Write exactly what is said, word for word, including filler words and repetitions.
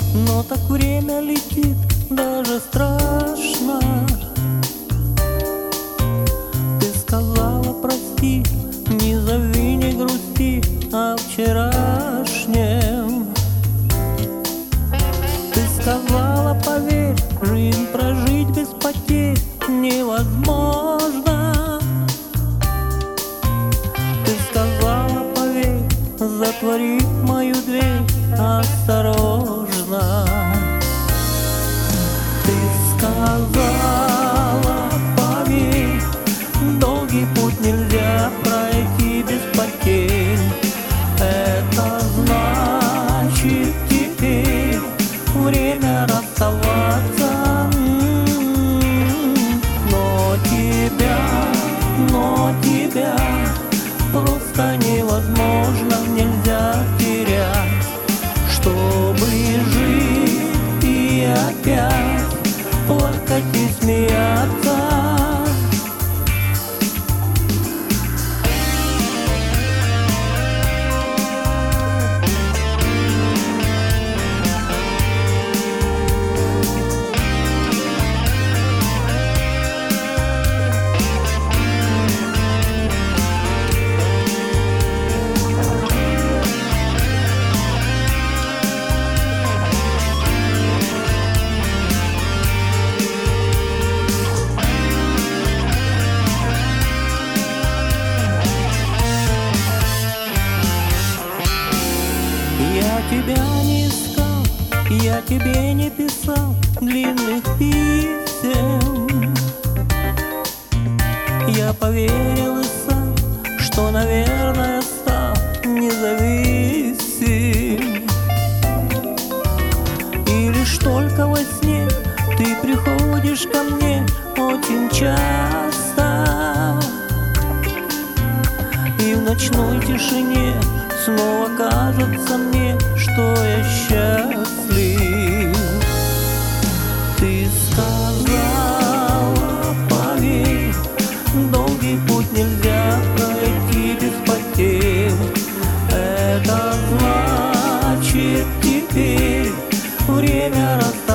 Но так время летит, даже страшно. Ты сказала прости, не зови, не грусти о вчерашнем. Ты сказала поверь, жизнь прожить без потерь невозможно. Ты сказала поверь, затвори мою дверь осторожно. Ты сказала поверь, долгий путь нельзя пройти без потерь. Это значит теперь время расставаться. Но тебя, но тебя просто невозможно, нельзя терять, чтобы жить и опять плакать и смеяться. Я тебя не искал, я тебе не писал длинных писем. Я поверил и сам, что, наверное, стал независим. И лишь только во сне ты приходишь ко мне очень часто. И в ночной тишине снова кажется мне, что я счастлив. Ты сказала поверь, долгий путь нельзя пройти без потерь. Это значит теперь время расставаться.